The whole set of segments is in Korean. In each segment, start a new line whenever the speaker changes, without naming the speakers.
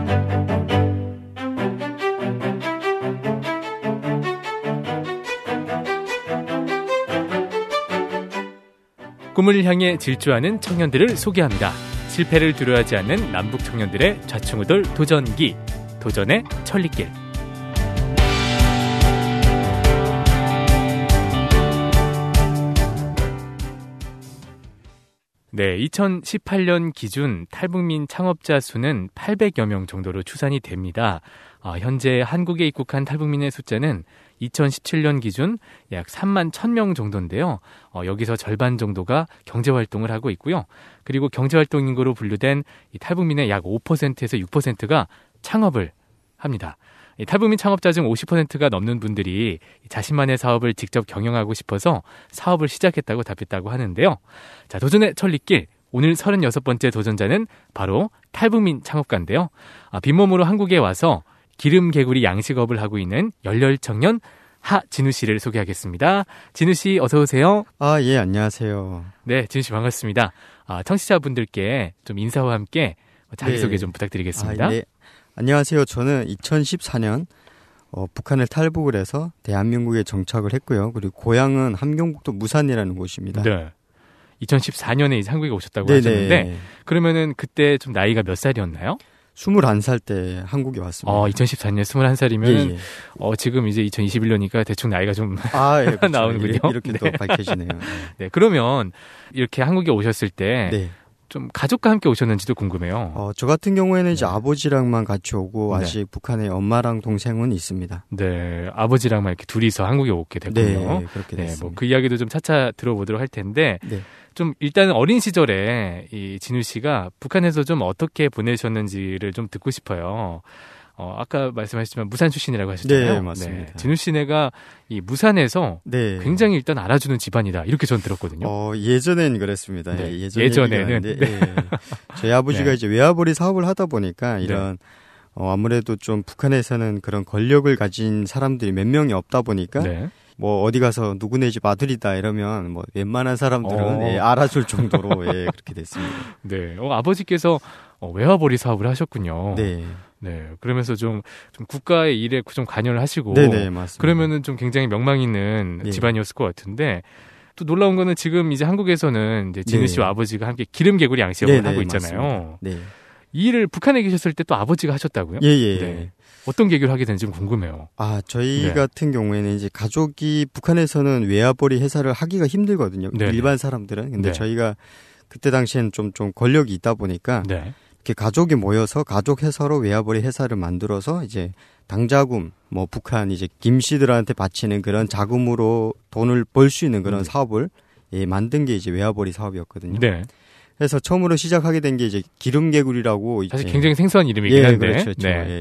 꿈을 향해 질주하는 청년들을 소개합니다. 실패를 두려워하지 않는 남북 청년들의 좌충우돌 도전기, 도전의 천리길. 네, 2018년 기준 탈북민 창업자 수는 800여 명 정도로 추산이 됩니다. 현재 한국에 입국한 탈북민의 숫자는 2017년 기준 약 3만 1,000명 정도인데요. 여기서 절반 정도가 경제활동을 하고 있고요. 그리고 경제활동 인구로 분류된 이 탈북민의 약 5%에서 6%가 창업을 합니다. 이 탈북민 창업자 중 50%가 넘는 분들이 자신만의 사업을 직접 경영하고 싶어서 사업을 시작했다고 답했다고 하는데요. 자, 도전의 천리길. 오늘 36번째 도전자는 바로 탈북민 창업가인데요. 빈몸으로 한국에 와서 기름 개구리 양식업을 하고 있는 열렬 청년 하진우 씨를 소개하겠습니다. 진우 씨 어서 오세요.
예, 안녕하세요.
네, 진우 씨 반갑습니다. 청취자분들께 좀 인사와 함께 자기소개 좀 부탁드리겠습니다.
네. 안녕하세요. 저는 2014년 북한을 탈북을 해서 대한민국에 정착을 했고요. 그리고 고향은 함경북도 무산이라는 곳입니다.
네. 2014년에 이제 한국에 오셨다고 하셨는데 그러면은 그때 좀 나이가 몇 살이었나요?
21살 때 한국에 왔습니다.
2014년 21살이면 지금 이제 2021년이니까 대충 나이가 좀
예, 그렇죠.
나오는군요.
이렇게 또 밝혀지네요.
네, 그러면 이렇게 한국에 오셨을 때 좀 가족과 함께 오셨는지도 궁금해요.
저 같은 경우에는 이제 아버지랑만 같이 오고 아직 북한에 엄마랑 동생은 있습니다.
네, 아버지랑만 이렇게 둘이서 한국에 오게 됐군요.
네, 그렇게 됐습니다.
뭐 그 이야기도 좀 차차 들어보도록 할 텐데 좀 일단은 어린 시절에 이 진우 씨가 북한에서 좀 어떻게 보내셨는지를 좀 듣고 싶어요. 아까 말씀하셨지만 무산 출신이라고 하셨잖아요.
네, 맞습니다.
네, 진우 씨네가 이 무산에서 굉장히 일단 알아주는 집안이다 이렇게 전 들었거든요.
예전엔 그랬습니다.
네,
예전에는 저희 아버지가 이제 외화벌이 사업을 하다 보니까 이런 아무래도 좀 북한에서는 그런 권력을 가진 사람들이 몇 명이 없다 보니까 뭐 어디 가서 누구네 집 아들이다 이러면 뭐 웬만한 사람들은 알아줄 정도로 그렇게 됐습니다.
네, 아버지께서 외화벌이 사업을 하셨군요.
네,
그러면서 좀 국가의 일에 좀 관여를 하시고,
맞습니다.
그러면은 좀 굉장히 명망 있는 집안이었을 것 같은데, 또 놀라운 거는 지금 이제 한국에서는 이제 진우 씨와 아버지가 함께 기름 개구리 양식업을 하고 있잖아요. 이 일을 북한에 계셨을 때 또 아버지가 하셨다고요?
네.
어떤 계기를 하게 되는지 좀 궁금해요.
저희 같은 경우에는 이제 가족이 북한에서는 외화벌이 회사를 하기가 힘들거든요. 일반 사람들은. 근데 저희가 그때 당시에는 좀 권력이 있다 보니까 이렇게 가족이 모여서 가족 회사로 외화벌이 회사를 만들어서 이제 당자금, 뭐 북한 이제 김씨들한테 바치는 그런 자금으로 돈을 벌 수 있는 그런 사업을 만든 게 이제 외화벌이 사업이었거든요. 그래서 처음으로 시작하게 된 게 이제 기름개구리라고
사실 굉장히 생소한 이름이긴 한데.
그렇죠.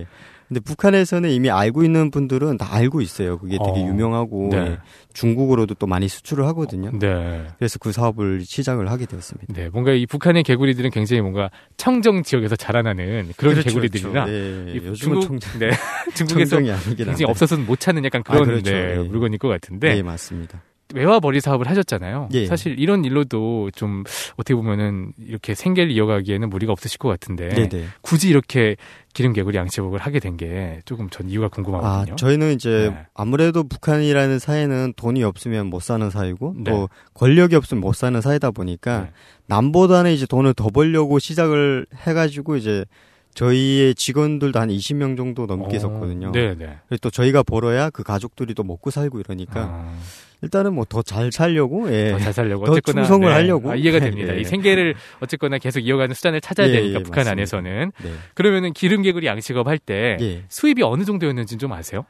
근데 북한에서는 이미 알고 있는 분들은 다 알고 있어요. 그게 되게 유명하고 중국으로도 또 많이 수출을 하거든요. 그래서 그 사업을 시작을 하게 되었습니다.
뭔가 이 북한의 개구리들은 굉장히 뭔가 청정 지역에서 자라나는 그런 개구리들이라
요즘은
중국에서 굉장히 없어서는 못 찾는 약간 그런 물건일 것 같은데.
네, 맞습니다.
외화벌이 사업을 하셨잖아요. 사실 이런 일로도 좀 어떻게 보면은 이렇게 생계를 이어가기에는 무리가 없으실 것 같은데 굳이 이렇게 기름 개구리 양식업을 하게 된 게 조금 전 이유가 궁금하거든요.
저희는 이제 아무래도 북한이라는 사회는 돈이 없으면 못 사는 사회고 또 권력이 없으면 못 사는 사회다 보니까 남보다는 이제 돈을 더 벌려고 시작을 해가지고 이제 저희의 직원들도 한 20명 정도 넘게 있었거든요. 그래서 또 저희가 벌어야 그 가족들이 또 먹고 살고 이러니까 일단은 뭐 더 잘 살려고,
더 잘 살려고,
더
어쨌거나
충성을 하려고
이해가 됩니다. 이 생계를 어쨌거나 계속 이어가는 수단을 찾아야 되니까 북한
맞습니다.
안에서는. 그러면은 기름 개구리 양식업 할 때 수입이 어느 정도였는지 좀 아세요?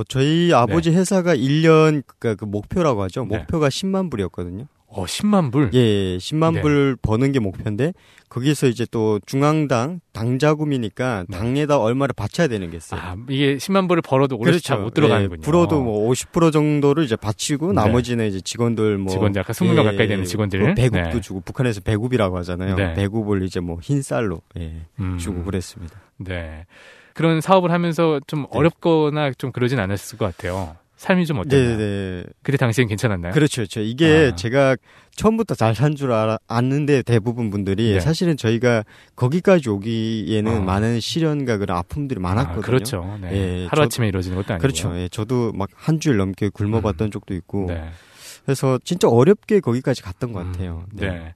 저희 아버지 회사가 1년 그 목표라고 하죠. 목표가 10만 불이었거든요.
10만 불?
10만 불 버는 게 목표인데, 거기서 이제 또 중앙당, 당자금이니까 당에다 얼마를 바쳐야 되는 게 있어요.
이게 10만 불을 벌어도 오롯이 잘 못 들어가는군요.
불어도 뭐 50% 정도를 이제 바치고, 나머지는 이제 직원들 아까
20명 가까이 되는 직원들.
배급도 주고, 북한에서 배급이라고 하잖아요. 배급을 이제 뭐 흰쌀로 주고 그랬습니다.
그런 사업을 하면서 좀 어렵거나 좀 그러진 않았을 것 같아요. 삶이 좀 어땠나요?
네네.
그때 당시엔 괜찮았나요?
그렇죠. 이게 제가 처음부터 잘 산 줄 알았는데 대부분 분들이 사실은 저희가 거기까지 오기에는 많은 시련과 그런 아픔들이 많았거든요.
그렇죠. 네. 예, 하루아침에 이루어지는 것도 아니고.
그렇죠. 예, 저도 막 한 주일 넘게 굶어봤던 적도 있고. 네. 그래서 진짜 어렵게 거기까지 갔던 것 같아요.
네.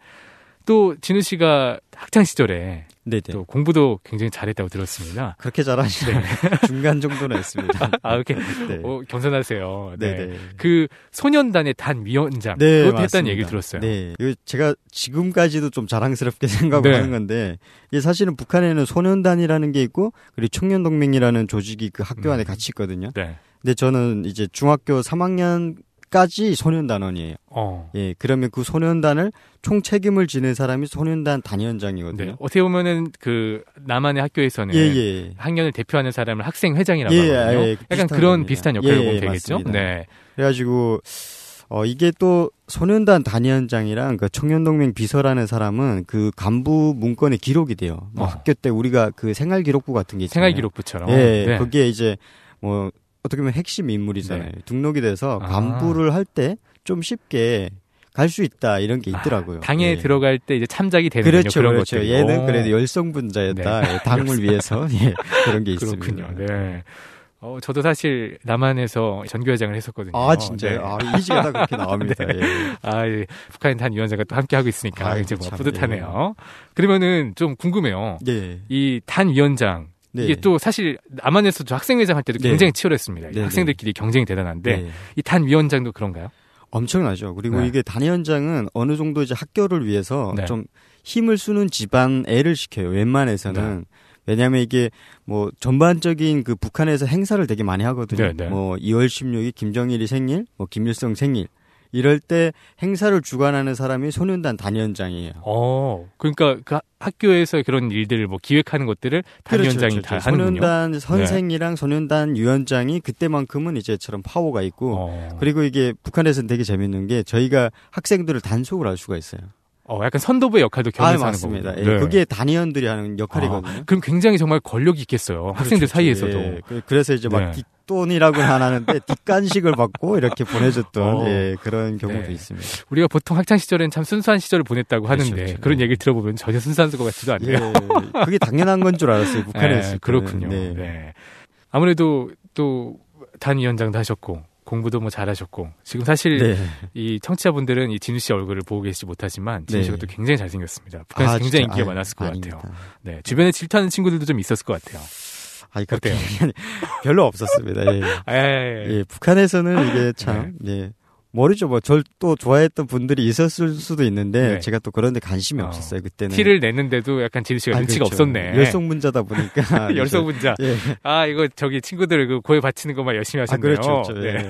또 진우 씨가 학창 시절에
네네.
또 공부도 굉장히 잘했다고 들었습니다.
그렇게 잘하시네. 중간 정도는 했습니다.
이렇게 네. 겸손하세요. 네.
네네.
그 소년단의 단위원장 그것도 했다는 얘기를 들었어요.
네. 제가 지금까지도 좀 자랑스럽게 생각을 하는 건데 이게 사실은 북한에는 소년단이라는 게 있고 그리고 청년동맹이라는 조직이 그 학교 안에 같이 있거든요. 네. 근데 저는 이제 중학교 3학년 까지 소년단원이에요. 예, 그러면 그 소년단을 총 책임을 지는 사람이 소년단 단위원장이거든요. 네,
어떻게 보면은 그 남한의 학교에서는 학년을 대표하는 사람을 학생회장이라고 하거든요. 약간 그런 비슷한 역할을 보면 되겠죠.
맞습니다. 네. 그래가지고 이게 또 소년단 단위원장이랑 그 청년동맹 비서라는 사람은 그 간부 문건에 기록이 돼요. 뭐 학교 때 우리가 그 생활기록부 같은 게 있잖아요.
생활기록부처럼.
예, 거기에 이제 뭐 어떻게 보면 핵심 인물이잖아요. 등록이 돼서 간부를 할 때 좀 쉽게 갈 수 있다 이런 게 있더라고요.
당에 들어갈 때 이제 참작이 되는
그렇죠,
그런
그렇죠.
것들.
얘는 그래도 열성분자였다. 당을 위해서 그런 게
그렇군요.
있습니다.
네. 저도 사실 남한에서 전교회장을 했었거든요.
진짜요? 네. 이미지가 다 그렇게 나옵니다.
예. 북한 단위원장과 또 함께 하고 있으니까 이제 뭐 뿌듯하네요. 그러면은 좀 궁금해요. 이 단위원장 이게 또 사실 남한에서 학생회장 할 때도 굉장히 치열했습니다. 학생들끼리 경쟁이 대단한데 이 단위원장도 그런가요?
엄청나죠. 그리고 이게 단위원장은 어느 정도 이제 학교를 위해서 좀 힘을 쓰는 집안 애를 시켜요. 웬만해서는. 왜냐하면 이게 뭐 전반적인 그 북한에서 행사를 되게 많이 하거든요. 뭐 2월 16일 김정일이 생일, 뭐 김일성 생일. 이럴 때 행사를 주관하는 사람이 소년단 단위원장이에요.
그러니까 그 학교에서 그런 일들을 뭐 기획하는 것들을 단위원장이 다 하는군요.
소년단 선생이랑 소년단 위원장이 그때만큼은 이제처럼 파워가 있고 그리고 이게 북한에서는 되게 재밌는 게 저희가 학생들을 단속을 할 수가 있어요.
약간 선도부의 역할도 겸해서 하는 거군요.
맞습니다. 예, 그게 단위원들이 하는 역할이거든요.
그럼 굉장히 정말 권력이 있겠어요. 학생들 사이에서도.
그래서 이제 막 뒷돈이라고는 안 하는데 뒷간식을 받고 이렇게 보내줬던 그런 경우도 있습니다.
우리가 보통 학창 시절엔 참 순수한 시절을 보냈다고 하는데 그런 얘기를 들어보면 전혀 순수한 것 같지도 않네요.
그게 당연한 건 줄 알았어요. 북한에서.
그렇군요. 네. 아무래도 또 단위원장도 하셨고 공부도 뭐 잘하셨고 지금 사실 이 청취자분들은 이 진우 씨 얼굴을 보고 계시지 못하지만 진우 씨가 또 굉장히 잘생겼습니다. 북한에서 굉장히 인기가 많았을 것 같아요. 네, 주변에 질투하는 친구들도 좀 있었을 것 같아요.
그렇게 별로 없었습니다. 북한에서는 이게 참 모르죠. 뭐 절 또 좋아했던 분들이 있었을 수도 있는데 제가 또 그런 데 관심이 없었어요. 그때는.
티를 내는데도 약간 진우 씨가 눈치가 없었네.
열성분자다 보니까.
열성분자. 이거 저기 친구들 그 고해 바치는 것만 열심히 하셨네요.
그렇죠.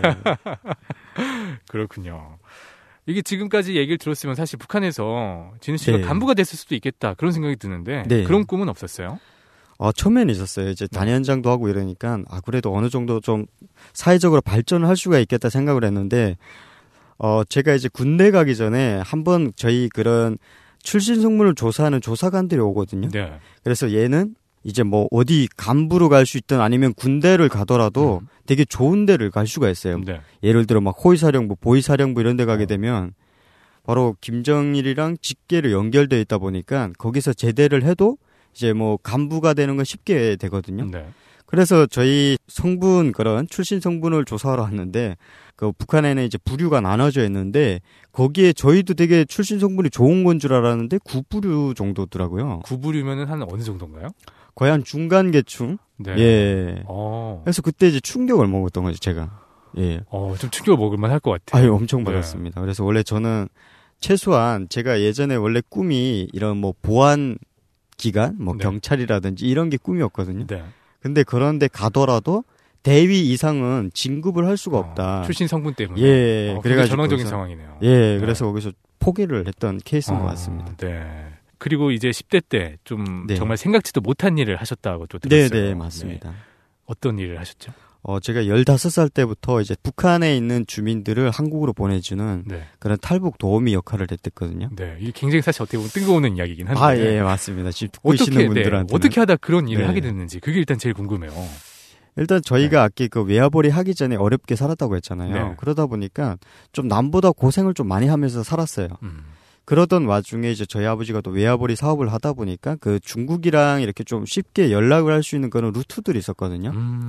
그렇군요. 이게 지금까지 얘기를 들었으면 사실 북한에서 진우 씨가 간부가 됐을 수도 있겠다 그런 생각이 드는데 그런 꿈은 없었어요?
처음에는 있었어요. 이제 단위원장도 하고 이러니까 그래도 어느 정도 좀 사회적으로 발전을 할 수가 있겠다 생각을 했는데 제가 이제 군대 가기 전에 한번 저희 그런 출신 성분을 조사하는 조사관들이 오거든요. 그래서 얘는 이제 뭐 어디 간부로 갈 수 있든 아니면 군대를 가더라도 되게 좋은 데를 갈 수가 있어요. 예를 들어 막 호위사령부, 보위사령부 이런 데 가게 되면 바로 김정일이랑 직계로 연결되어 있다 보니까 거기서 제대를 해도 이제 뭐 간부가 되는 건 쉽게 되거든요. 그래서 저희 성분 그런 출신 성분을 조사하러 왔는데 그 북한에는 이제 부류가 나눠져 있는데 거기에 저희도 되게 출신 성분이 좋은 건 줄 알았는데 9부류 정도더라고요.
9부류면은 한 어느 정도인가요?
거의 한 중간 계층. 그래서 그때 이제 충격을 먹었던 거죠, 제가.
좀 충격을 먹을 만할 것 같아요.
엄청 받았습니다. 그래서 원래 저는 최소한 제가 예전에 원래 꿈이 이런 뭐 보안 기관, 뭐 경찰이라든지 이런 게 꿈이었거든요. 근데 그런데 가더라도 대위 이상은 진급을 할 수가 없다.
출신 성분 때문에.
그래가지고
전형적인 상황이네요.
그래서 거기서 포기를 했던 케이스인 것 같습니다.
그리고 이제 10대 때 좀 정말 생각지도 못한 일을 하셨다고 또 들었어요.
네, 맞습니다.
어떤 일을 하셨죠?
제가 15살 때부터 이제 북한에 있는 주민들을 한국으로 보내주는 그런 탈북 도우미 역할을 했댔거든요.
이게 굉장히 사실 어떻게 보면 뜨거운 이야기긴 한데.
맞습니다. 지금 듣고 계시는 분들한테
어떻게 하다 그런 일을 하게 됐는지 그게 일단 제일 궁금해요.
일단 저희가 아까 그 외화벌이 하기 전에 어렵게 살았다고 했잖아요. 네. 그러다 보니까 좀 남보다 고생을 좀 많이 하면서 살았어요. 그러던 와중에 이제 저희 아버지가 또 외화벌이 사업을 하다 보니까 그 중국이랑 이렇게 좀 쉽게 연락을 할 수 있는 그런 루트들이 있었거든요.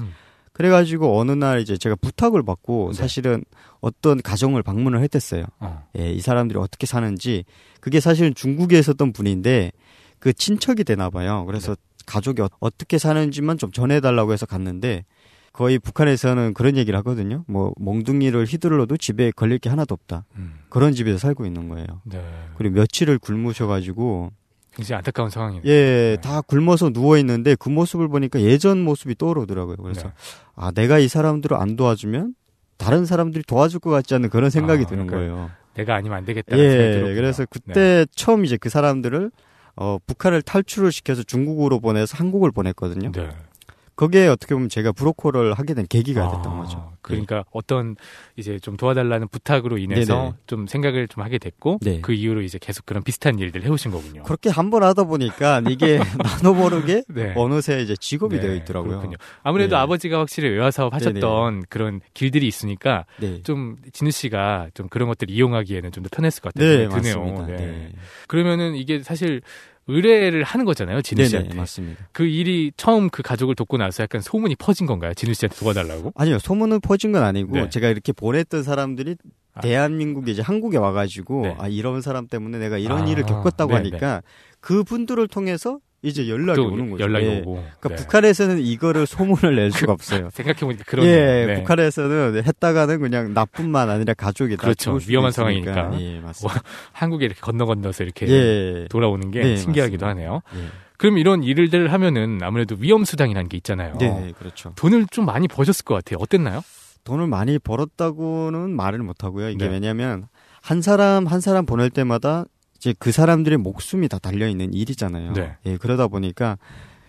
그래가지고 어느 날 이제 제가 부탁을 받고 네. 사실은 어떤 가정을 방문을 했댔어요. 예, 이 사람들이 어떻게 사는지. 그게 사실은 중국에 있었던 분인데 그 친척이 되나 봐요. 그래서 네. 가족이 어떻게 사는지만 좀 전해달라고 해서 갔는데 거의 북한에서는 그런 얘기를 하거든요. 뭐 몽둥이를 휘둘러도 집에 걸릴 게 하나도 없다. 그런 집에서 살고 있는 거예요. 네. 그리고 며칠을 굶으셔가지고
굉장히 안타까운 상황이네요.
예, 네. 다 굶어서 누워 있는데 그 모습을 보니까 예전 모습이 떠오르더라고요. 그래서 네. 내가 이 사람들을 안 도와주면 다른 사람들이 도와줄 것 같지 않은 그런 생각이 드는 거예요.
내가 아니면 안 되겠다는 생각이 들었군요.
그래서 그때 처음 이제 그 사람들을 북한을 탈출을 시켜서 중국으로 보내서 한국을 보냈거든요. 네. 거기에 어떻게 보면 제가 브로커를 하게 된 계기가 됐던 거죠.
그러니까 어떤 이제 좀 도와달라는 부탁으로 인해서 네네. 좀 생각을 좀 하게 됐고 네. 그 이후로 이제 계속 그런 비슷한 일들 해오신 거군요.
그렇게 한 번 하다 보니까 이게 나도 모르게 네. 어느새 이제 직업이 되어 있더라고요.
그렇군요. 아무래도 아버지가 확실히 외화 사업 하셨던 네네. 그런 길들이 있으니까 네. 좀 진우 씨가 좀 그런 것들 이용하기에는 좀 더 편했을 것 같아요.
네, 맞습니다. 네.
그러면은 이게 사실 의뢰를 하는 거잖아요, 진우 씨한테.
네네, 맞습니다.
그 일이 처음 그 가족을 돕고 나서 약간 소문이 퍼진 건가요? 진우 씨한테 도와달라고?
아니요, 소문은 퍼진 건 아니고 제가 이렇게 보냈던 사람들이 대한민국에 이제 한국에 와가지고 이런 사람 때문에 내가 이런 일을 겪었다고 하니까 그 분들을 통해서 이제 연락이 오는 거죠.
연락이 오고.
그러니까 북한에서는 이거를 소문을 낼 수가 없어요.
생각해보니까 그런.
북한에서는 했다가는 그냥 나뿐만 아니라 가족이
그렇죠. 위험한
있으니까.
상황이니까.
예, 맞습니다.
한국에 이렇게 건너서 이렇게 돌아오는 게 신기하기도
맞습니다.
하네요. 그럼 이런 일들을 하면은 아무래도 위험수당이라는 게 있잖아요.
네, 그렇죠.
돈을 좀 많이 버셨을 것 같아요. 어땠나요?
돈을 많이 벌었다고는 말을 못 하고요. 이게 왜냐하면 한 사람 보낼 때마다 이제 그 사람들의 목숨이 다 달려있는 일이잖아요. 예, 그러다 보니까,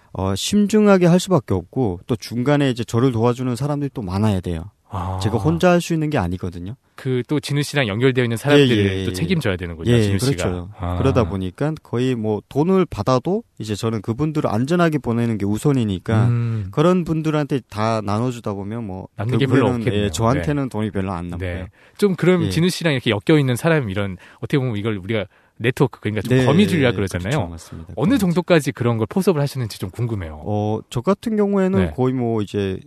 심중하게 할 수밖에 없고, 또 중간에 이제 저를 도와주는 사람들이 또 많아야 돼요. 제가 혼자 할 수 있는 게 아니거든요.
또 진우 씨랑 연결되어 있는 사람들을 또 책임져야 되는군요. 진우 씨가.
그렇죠. 그러다 보니까 거의 뭐 돈을 받아도 이제 저는 그분들을 안전하게 보내는 게 우선이니까 그런 분들한테 다 나눠주다 보면 뭐
남는 게 별로 없겠네요.
저한테는 돈이 별로 안 남고요.
좀 그럼 진우 씨랑 이렇게 엮여 있는 사람 이런 어떻게 보면 이걸 우리가 네트워크 그러니까 좀 거미줄이라 그러잖아요.
그렇죠, 맞습니다.
어느 정도까지 그런 걸 포섭을 하시는지 좀 궁금해요.
저 같은 경우에는 거의 뭐 이제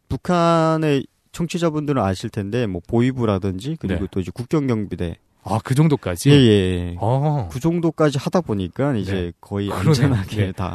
북한의 청취자분들은 아실 텐데 뭐 보위부라든지 그리고 또 이제 국경경비대
그 정도까지?
예. 그 정도까지 하다 보니까 이제 거의 안전하게 다.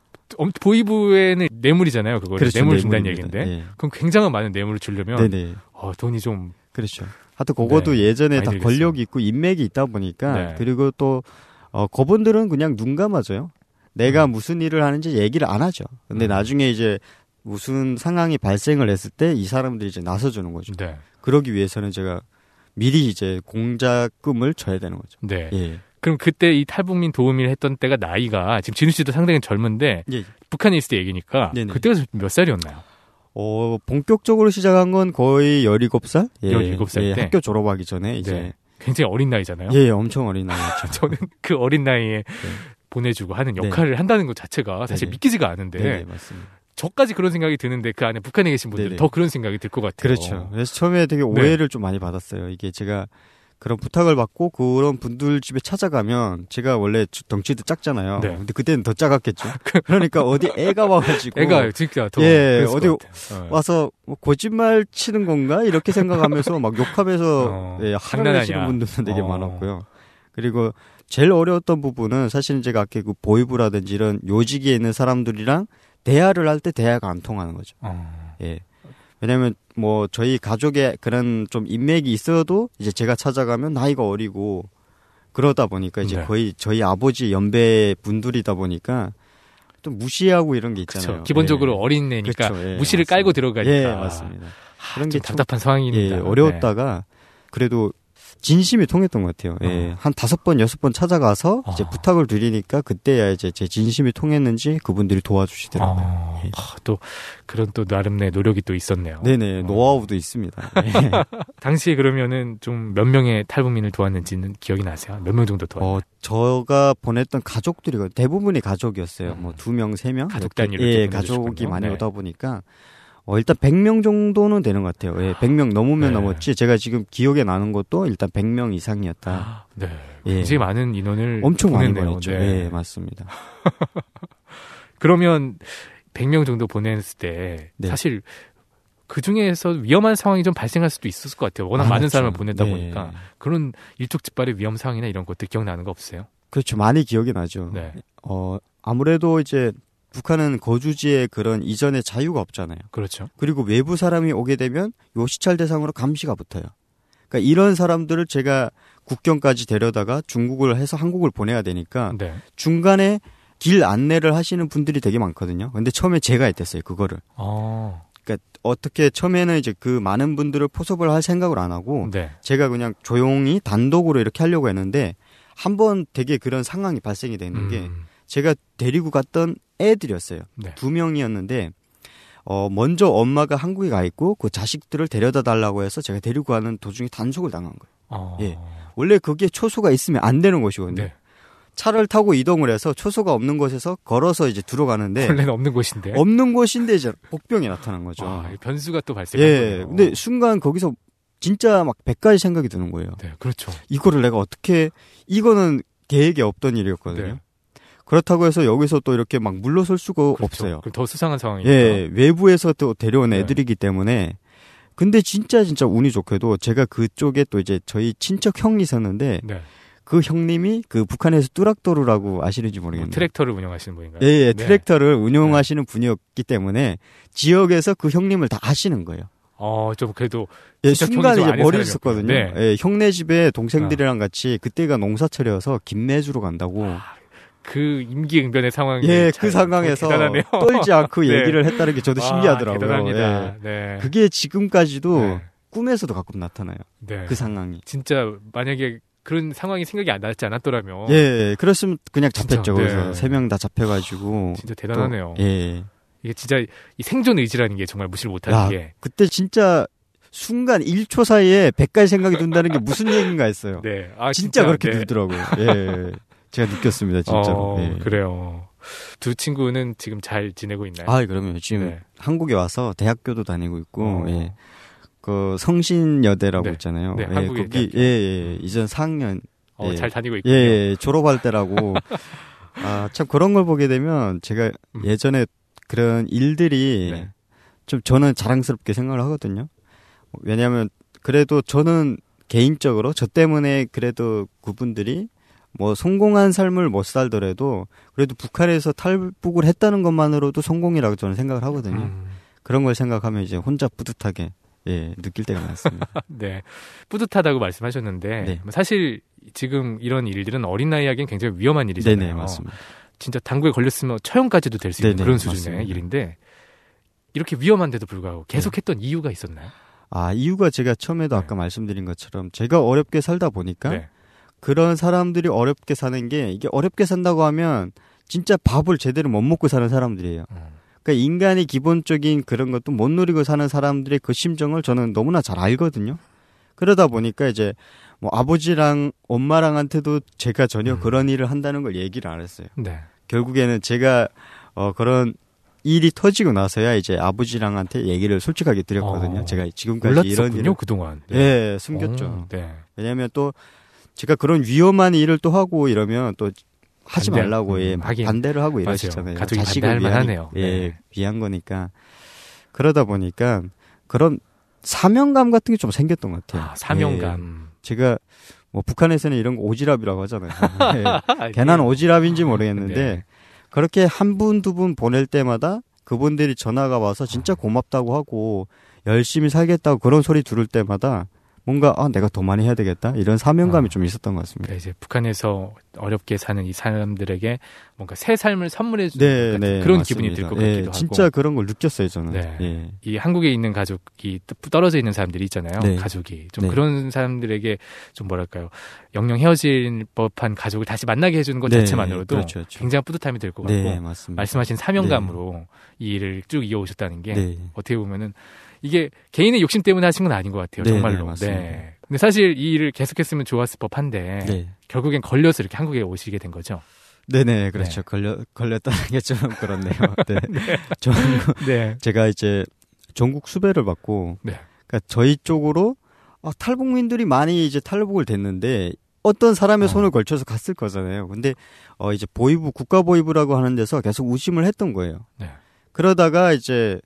보위부에는 뇌물이잖아요, 그거.
그렇죠,
뇌물을 준다는 얘기인데. 그럼 굉장히 많은 뇌물을 주려면 돈이 좀.
그렇죠. 하여튼 그것도 예전에 다 권력이 있고 인맥이 있다 보니까 그리고 또 그분들은 그냥 눈 감아줘요. 내가 무슨 일을 하는지 얘기를 안 하죠. 근데 나중에 이제 무슨 상황이 발생을 했을 때 이 사람들이 이제 나서주는 거죠. 그러기 위해서는 제가 미리 이제 공작금을 줘야 되는 거죠.
그럼 그때 이 탈북민 도우미를 했던 때가 나이가 지금 진우 씨도 상당히 젊은데 북한에 있을 때 얘기니까 그때가 몇 살이었나요?
본격적으로 시작한 건 거의 17살?
17살 때?
학교 졸업하기 전에 이제.
굉장히 어린 나이잖아요?
엄청 어린 나이였죠.
저는 그 어린 나이에 보내주고 하는 역할을 한다는 것 자체가 사실 믿기지가 않은데.
맞습니다.
저까지 그런 생각이 드는데 그 안에 북한에 계신 분들은 더 그런 생각이 들 것 같아요.
그렇죠. 그래서 처음에 되게 오해를 좀 많이 받았어요. 이게 제가 그런 부탁을 받고 그런 분들 집에 찾아가면 제가 원래 덩치도 작잖아요. 근데 그때는 더 작았겠죠. 그러니까 어디 애가 와가지고
애가 진짜 더
어디 와서 뭐 거짓말 치는 건가 이렇게 생각하면서 막 욕하면서 장난하시는 분들도 되게 많았고요. 그리고 제일 어려웠던 부분은 사실은 제가 아까 그 보위부라든지 이런 요직에 있는 사람들이랑 대화를 할 때 대화가 안 통하는 거죠. 왜냐면 뭐 저희 가족에 그런 좀 인맥이 있어도 이제 제가 찾아가면 나이가 어리고 그러다 보니까 이제 거의 저희 아버지 연배 분들이다 보니까 또 무시하고 이런 게 있잖아요.
그렇죠. 기본적으로 어린 애니까 무시를 깔고 들어가니까.
맞습니다.
그런 게 답답한 상황입니다.
어려웠다가 그래도 진심이 통했던 것 같아요. 한 5번, 6번 찾아가서 이제 부탁을 드리니까 그때야 이제 제 진심이 통했는지 그분들이 도와주시더라고요.
또 그런 또 나름의 노력이 또 있었네요.
노하우도 있습니다.
당시에 그러면은 좀 몇 명의 탈북민을 도왔는지는 기억이 나세요? 몇 명 정도 도왔나요?
제가 보냈던 가족들이 대부분이 가족이었어요. 뭐 2명, 3명.
가족 단위로.
가족이 많이 오다 보니까 일단 100명 정도는 되는 것 같아요. 예, 100명 넘으면 넘었지. 제가 지금 기억에 나는 것도 일단 100명 이상이었다.
네.
예.
굉장히 많은 인원을
엄청 많이
보냈네요.
보냈죠.
네.
예, 맞습니다.
그러면 100명 정도 보냈을 때 사실 그 중에서 위험한 상황이 좀 발생할 수도 있었을 것 같아요. 워낙 많은 사람을 보냈다 보니까 그런 일촉즉발의 위험 상황이나 이런 것들 기억나는 거 없어요?
그렇죠. 많이 기억이 나죠.
네.
아무래도 이제 북한은 거주지에 그런 이전의 자유가 없잖아요.
그렇죠.
그리고 외부 사람이 오게 되면 요 시찰 대상으로 감시가 붙어요. 그러니까 이런 사람들을 제가 국경까지 데려다가 중국을 해서 한국을 보내야 되니까 중간에 길 안내를 하시는 분들이 되게 많거든요. 근데 처음에 제가 했댔어요, 그거를. 그러니까 어떻게 처음에는 이제 그 많은 분들을 포섭을 할 생각을 안 하고 제가 그냥 조용히 단독으로 이렇게 하려고 했는데 한 번 되게 그런 상황이 발생이 되는 게 제가 데리고 갔던 애들이었어요. 2명이었는데 먼저 엄마가 한국에 가 있고 그 자식들을 데려다 달라고 해서 제가 데리고 가는 도중에 단속을 당한 거예요. 예. 원래 그게 초소가 있으면 안 되는 곳이거든요. 차를 타고 이동을 해서 초소가 없는 곳에서 걸어서 이제 들어가는데
원래는 없는 곳인데
이제 복병이 나타난 거죠.
변수가 또 발생한 거예요.
근데 순간 거기서 진짜 막 100가지 생각이 드는 거예요.
네, 그렇죠.
이거를 내가 어떻게 이거는 계획에 없던 일이었거든요. 그렇다고 해서 여기서 또 이렇게 막 물러설 수가 없어요.
더 수상한 상황이니까.
예, 외부에서 또 데려온 애들이기 때문에. 근데 진짜 운이 좋게도 제가 그쪽에 또 이제 저희 친척 형이 있었는데 그 형님이 그 북한에서 뚜락도루라고 아시는지 모르겠네요.
트랙터를 운영하시는 분인가요?
예, 트랙터를 운영하시는 분이었기 때문에 지역에서 그 형님을 다 아시는 거예요.
좀 그래도
순간 이제 머리 있었거든요. 형네 집에 동생들이랑 같이 그때가 농사철이어서 김매주로 간다고.
그 임기응변의 상황이
그 상황에서 떨지 않고 얘기를 했다는 게 저도 신기하더라고요.
대단합니다.
그게 지금까지도 꿈에서도 가끔 나타나요. 그 상황이.
진짜 만약에 그런 상황이 생각이 안 나지 않았더라면.
그랬으면 그냥 잡혔죠. 그래서 3명 다 잡혀가지고.
진짜 대단하네요.
이게
진짜 이 생존 의지라는 게 정말 무시를 못하는 게.
그때 진짜 순간 1초 사이에 100가지 생각이 든다는 게 무슨 얘기인가 했어요. 진짜 그렇게 들더라고요. 제가 느꼈습니다, 진짜로.
그래요. 두 친구는 지금 잘 지내고 있나요?
그러면 지금 한국에 와서 대학교도 다니고 있고, 그 성신여대라고 있잖아요. 거기 이전 4학년
잘 다니고 있군요.
졸업할 때라고. 참 그런 걸 보게 되면 제가 예전에 그런 일들이 좀 저는 자랑스럽게 생각을 하거든요. 왜냐하면 그래도 저는 개인적으로 저 때문에 그래도 그분들이 뭐 성공한 삶을 못 살더라도 그래도 북한에서 탈북을 했다는 것만으로도 성공이라고 저는 생각을 하거든요. 그런 걸 생각하면 이제 혼자 뿌듯하게 느낄 때가 많습니다.
뿌듯하다고 말씀하셨는데 사실 지금 이런 일들은 어린 나이에겐 굉장히 위험한 일이잖아요.
네네, 맞습니다.
진짜 당구에 걸렸으면 처형까지도 될 수 있는 그런 수준의
맞습니다.
일인데 이렇게 위험한데도 불구하고 계속했던 이유가 있었나요?
이유가 제가 처음에도 아까 말씀드린 것처럼 제가 어렵게 살다 보니까 그런 사람들이 어렵게 사는 게 이게 어렵게 산다고 하면 진짜 밥을 제대로 못 먹고 사는 사람들이에요. 그러니까 인간이 기본적인 그런 것도 못 누리고 사는 사람들의 그 심정을 저는 너무나 잘 알거든요. 그러다 보니까 이제 뭐 아버지랑 엄마랑한테도 제가 전혀 그런 일을 한다는 걸 얘기를 안 했어요. 결국에는 제가 그런 일이 터지고 나서야 이제 아버지랑한테 얘기를 솔직하게 드렸거든요. 제가 지금까지 이런 일을
그동안
숨겼죠. 왜냐하면 또 제가 그런 위험한 일을 또 하고 이러면 또 하지 말라고 반대를 하고 이러시잖아요.
가족이 자식을
위한 거니까. 그러다 보니까 그런 사명감 같은 게 좀 생겼던 것 같아요.
사명감.
제가 뭐 북한에서는 이런 거 오지랖이라고 하잖아요. 괜한 오지랖인지 모르겠는데 그렇게 한 분, 두 분 보낼 때마다 그분들이 전화가 와서 진짜 고맙다고 하고 열심히 살겠다고 그런 소리 들을 때마다 뭔가 내가 더 많이 해야 되겠다 이런 사명감이 좀 있었던 것 같습니다.
이제 북한에서 어렵게 사는 이 사람들에게 뭔가 새 삶을 선물해 주는 그런 맞습니다. 기분이 들 것 같기도 하고
진짜 그런 걸 느꼈어요 저는.
이 한국에 있는 가족이 떨어져 있는 사람들이 있잖아요. 가족이 좀 그런 사람들에게 좀 뭐랄까요 영영 헤어질 법한 가족을 다시 만나게 해주는 것 자체만으로도 그렇죠. 굉장히 뿌듯함이 들 것 같고 말씀하신 사명감으로 이 일을 쭉 이어오셨다는 게 어떻게 보면은 이게 개인의 욕심 때문에 하신 건 아닌 것 같아요. 정말로. 근데 사실 이 일을 계속했으면 좋았을 법한데 결국엔 걸려서 이렇게 한국에 오시게 된 거죠.
네네, 그렇죠. 걸렸다는 게 좀 그렇네요. 저는 제가 이제 전국 수배를 받고
네.
그러니까 저희 쪽으로 탈북민들이 많이 이제 탈북을 됐는데 어떤 사람의 손을 걸쳐서 갔을 거잖아요. 근데 이제 보위부 국가보위부라고 하는 데서 계속 우심을 했던 거예요.
네.
그러다가 이제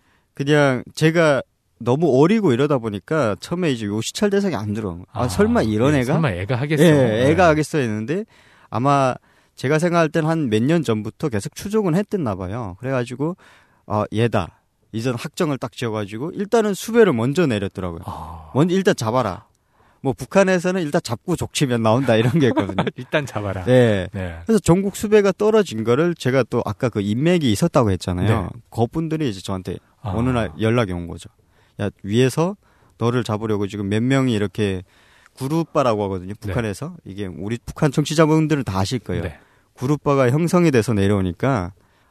그냥 제가 너무 어리고 이러다 보니까 처음에 이제 요 시찰 대상이 안 들어. 설마 이런 애가?
설마 애가 하겠어?
예, 애가 하겠어 했는데 아마 제가 생각할 때는 한 몇 년 전부터 계속 추종은 했댔나 봐요. 그래가지고 얘다. 이전 학정을 딱 지어가지고 일단은 수배를 먼저 내렸더라고요. 먼저 일단 잡아라. 뭐 북한에서는 일단 잡고 족치면 나온다 이런 게 있거든요.
일단 잡아라.
네. 그래서 전국 수배가 떨어진 거를 제가 또 아까 그 인맥이 있었다고 했잖아요.
네.
그분들이 이제 저한테 어느 날 연락이 온 거죠. 야, 위에서 너를 잡으려고 지금 몇 명이 이렇게 구루빠라고 하거든요. 북한에서. 네. 이게 우리 북한 정치자분들은 다 아실 거예요. 네. 구루빠가 형성이 돼서 내려오니까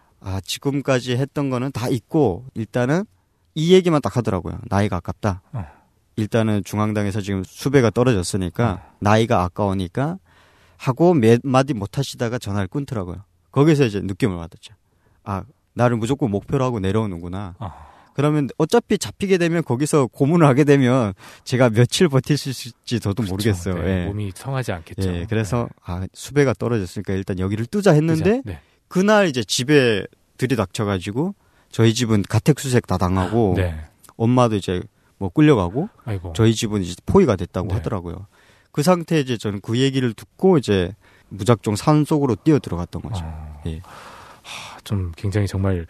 지금까지 했던 거는 다 잊고 일단은 이 얘기만 딱 하더라고요. 나이가 아깝다. 일단은 중앙당에서 지금 수배가 떨어졌으니까 나이가 아까우니까 하고 몇 마디 못 하시다가 전화를 끊더라고요. 거기서 이제 느낌을 받았죠. 나를 무조건 목표로 하고 내려오는구나. 그러면 어차피 잡히게 되면 거기서 고문을 하게 되면 제가 며칠 버틸 수 있을지 저도 그렇죠. 모르겠어요.
네.
예.
몸이 성하지 않겠죠.
예. 그래서 수배가 떨어졌으니까 일단 여기를 뜨자 했는데 네. 그날 이제 집에 들이닥쳐가지고 저희 집은 가택수색 다 당하고 네. 엄마도 이제 뭐 끌려가고 아이고. 저희 집은 이제 포위가 됐다고 네. 하더라고요. 그 상태에 이제 저는 그 얘기를 듣고 이제 무작정 산 속으로 뛰어 들어갔던 거죠. 예.
좀 굉장히 정말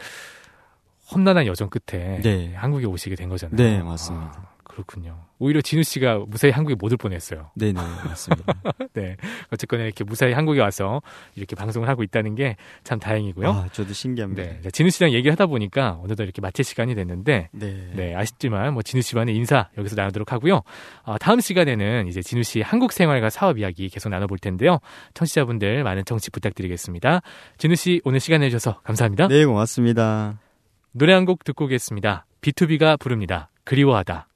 험난한 여정 끝에
네.
한국에 오시게 된 거잖아요.
네, 맞습니다.
그렇군요. 오히려 진우 씨가 무사히 한국에 못 올 뻔했어요.
네, 맞습니다.
네, 어쨌거나 이렇게 무사히 한국에 와서 이렇게 방송을 하고 있다는 게 참 다행이고요.
저도 신기합니다.
네, 진우 씨랑 얘기하다 보니까 어느덧 이렇게 마칠 시간이 됐는데,
네,
아쉽지만 뭐 진우 씨와의 인사 여기서 나누도록 하고요. 다음 시간에는 이제 진우 씨 한국 생활과 사업 이야기 계속 나눠볼 텐데요. 청취자분들 많은 청취 부탁드리겠습니다. 진우 씨 오늘 시간 내주셔서 감사합니다.
네, 고맙습니다.
노래 한 곡 듣고 오겠습니다. B2B가 부릅니다. 그리워하다.